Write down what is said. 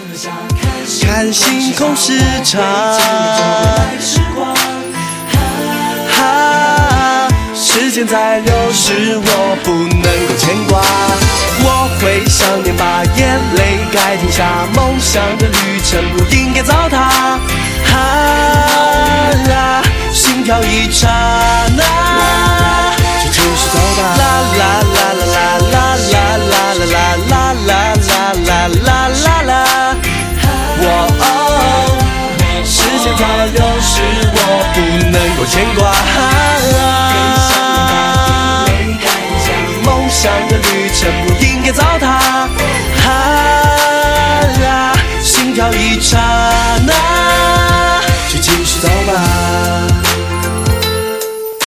看星空时常，时间在流逝，我不能够牵挂。我会想念，把眼泪该停下，梦想的旅程不应该糟蹋。心跳一刹那，就继续走吧。啦啦啦啦啦啦啦啦啦啦啦啦啦啦啦啦。时间在流逝，我不能够牵挂。梦想的